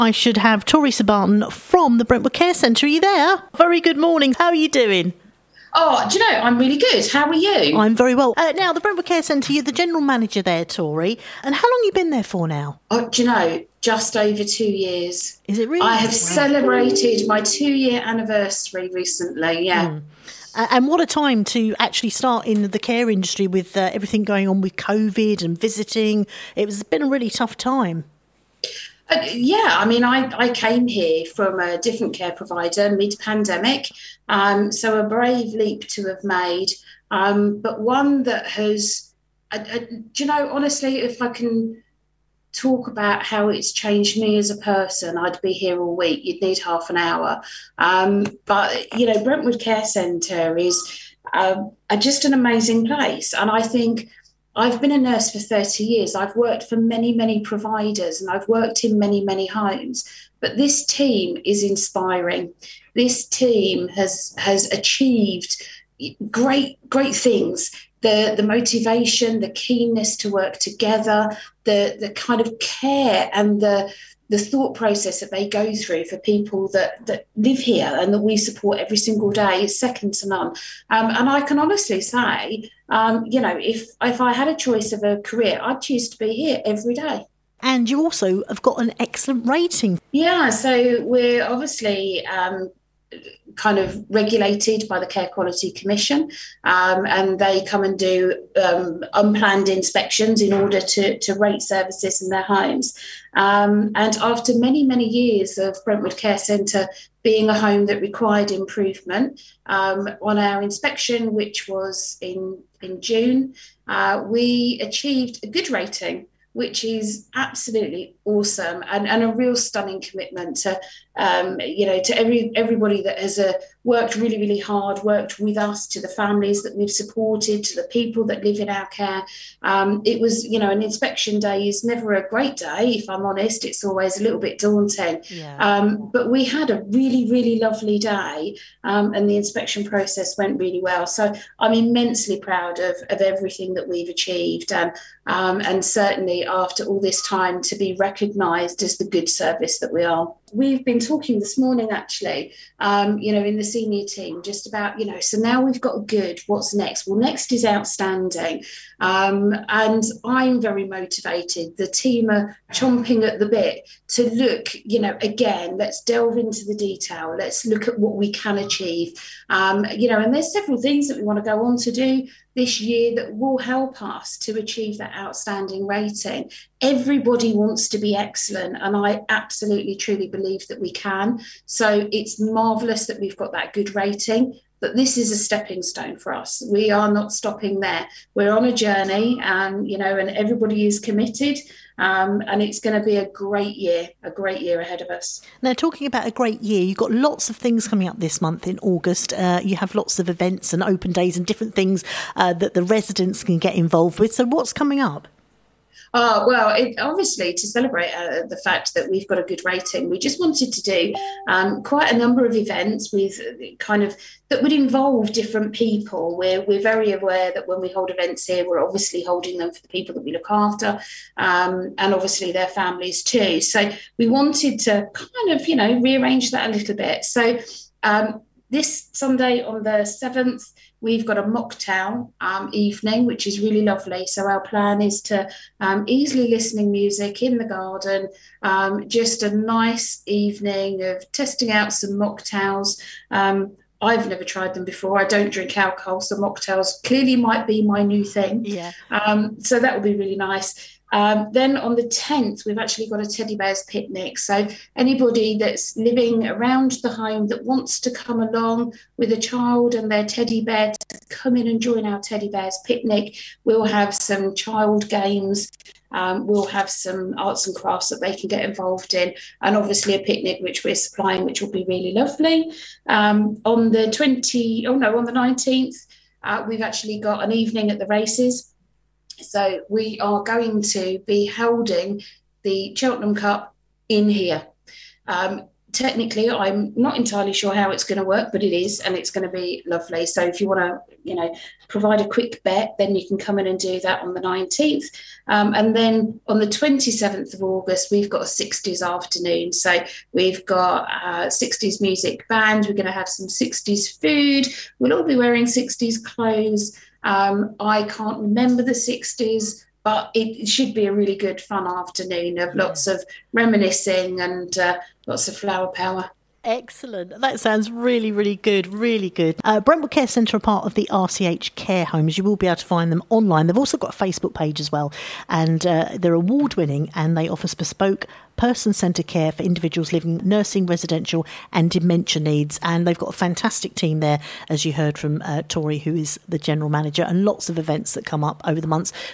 I should have Teresa Barton from the Brentwood Care Centre. Are you there? Very good morning. How are you doing? Oh, do you know, I'm really good. How are you? I'm very well. Now, the Brentwood Care Centre, you're the general manager there, Tori. And how long have you been there for now? Oh, do you know, just over 2 years. Is it really? I have celebrated my 2-year anniversary recently, yeah. And what a time to actually start in the care industry with everything going on with COVID and visiting. It's been a really tough time. Yeah, I mean, I came here from a different care provider mid-pandemic, so a brave leap to have made, but one that has, do you know, honestly, if I can talk about how it's changed me as a person, I'd be here all week. You'd need half an hour. But, you know, Brentwood Care Centre is just an amazing place. And I think I've been a nurse for 30 years. I've worked for many, many providers and I've worked in many, many homes. But this team is inspiring. This team has achieved great things. The motivation, the keenness to work together, the kind of care and the thought process that they go through for people that live here and that we support every single day is second to none. And I can honestly say, you know, if I had a choice of a career, I'd choose to be here every day. And you also have got an excellent rating. Yeah, so we're obviously kind of regulated by the Care Quality Commission, and they come and do unplanned inspections in order to rate services in their homes. And after many, many years of Brentwood Care Centre being a home that required improvement, on our inspection, which was in June, we achieved a good rating, which is absolutely awesome and a real stunning commitment to, you know, to everybody that has worked really, really hard, worked with us, to the families that we've supported, to the people that live in our care. It was, you know, an inspection day is never a great day, if I'm honest. It's always a little bit daunting. Yeah. But we had a really, really lovely day, and the inspection process went really well. So I'm immensely proud of everything that we've achieved. And certainly after all this time to be recognised as the good service that we are. We've been talking this morning, actually, you know, in the senior team, just about, you know, so now we've got good, what's next? Well, next is outstanding. And I'm very motivated. The team are chomping at the bit to look, you know, again, let's delve into the detail. Let's look at what we can achieve. You know, and there's several things that we want to go on to do this year that will help us to achieve that outstanding rating. Everybody wants to be excellent, and I absolutely, truly believe that we can. So it's marvellous that we've got that good rating, but this is a stepping stone for us. We are not stopping there. We're on a journey, and, you know, and everybody is committed. And it's going to be a great year ahead of us. Now, talking about a great year, you've got lots of things coming up this month in August. You have lots of events and open days and different things that the residents can get involved with. So what's coming up? Well, obviously, to celebrate the fact that we've got a good rating, we just wanted to do quite a number of events with kind of that would involve different people. We're very aware that when we hold events here, we're obviously holding them for the people that we look after, and obviously their families too. So we wanted to kind of, you know, rearrange that a little bit. So this Sunday on the 7th, we've got a mocktail evening, which is really lovely. So our plan is to easily listening music in the garden, just a nice evening of testing out some mocktails. I've never tried them before. I don't drink alcohol, so mocktails clearly might be my new thing. Yeah. So that would be really nice. Then on the 10th, we've actually got a teddy bears picnic. So anybody that's living around the home that wants to come along with a child and their teddy bear to come in and join our teddy bears picnic. We'll have some child games. We'll have some arts and crafts that they can get involved in, and obviously a picnic which we're supplying, which will be really lovely. On the 19th, we've actually got an evening at the races. So we are going to be holding the Cheltenham Cup in here. technically, I'm not entirely sure how it's going to work, but it is, and it's going to be lovely. So if you want to, provide a quick bet, then you can come in and do that on the 19th. And then on the 27th of August, we've got a 60s afternoon. So we've got 60s music band. We're going to have some 60s food. We'll all be wearing 60s clothes. I can't remember the 60s, but it should be a really good, fun afternoon of lots of reminiscing and lots of flower power. Excellent. That sounds really, really good. Really good. Brentwood Care Centre are part of the RCH Care Homes. You will be able to find them online. They've also got a Facebook page as well. And they're award-winning, and they offer bespoke person-centred care for individuals living nursing, residential and dementia needs. And they've got a fantastic team there, as you heard from Tori, who is the general manager, and lots of events that come up over the months.